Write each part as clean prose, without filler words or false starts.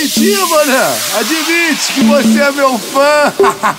admitir, mano. Admite que você é meu fã.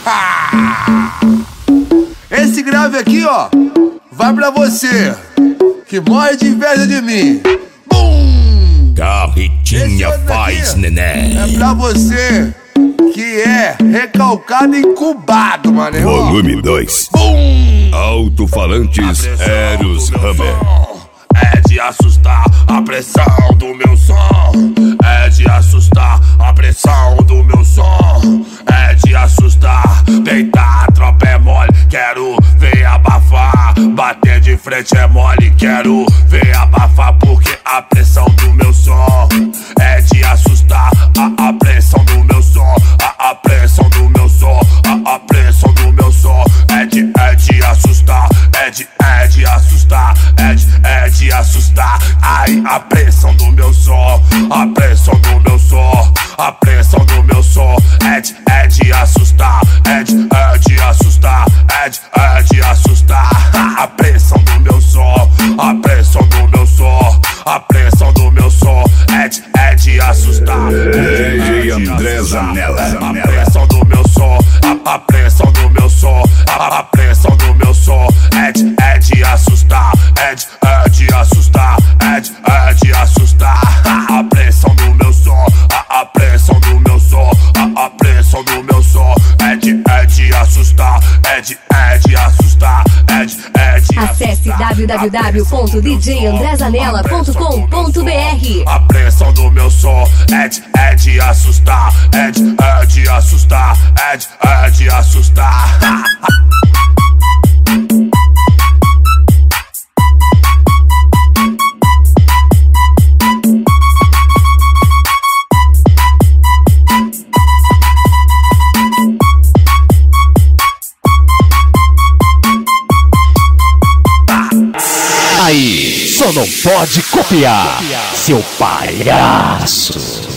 Esse grave aqui, ó, vai pra você que morre de inveja de mim. Bum! Carretinha faz neném. É pra você que é recalcado e incubado, mano. Volume 2. Alto-falantes Eros Hammer. É de assustar a pressão do meu som. É de assustar a pressão do meu som. É de assustar, deitar, a tropa é mole. Quero ver abafar, bater de frente é mole. Quero ver abafar porque a pressão do meu som. É de assustar a pressão do meu som. A pressão do meu som, a pressão do meu som. É de assustar, é de assustar, é de assustar. Ai, a pressão do meu som, a pressão do meu som, a pressão do meu som. É de assustar, é de assustar, é de assustar. A pressão do meu som, a pressão do meu som, a pressão do meu som. É de assustar. DJ André Zanella. A pressão do meu som, a pressão do meu som, a pressão do meu som. É de assustar, é de assustar, é de assustar. A pressão do meu som, a pressão do meu som, a pressão do meu som. É de assustar, é de assustar, é de Acesse www.djandrezanella.com.br. A pressão do meu som é de assustar, é de assustar, é de assustar. Aí, só não pode copiar, seu palhaço.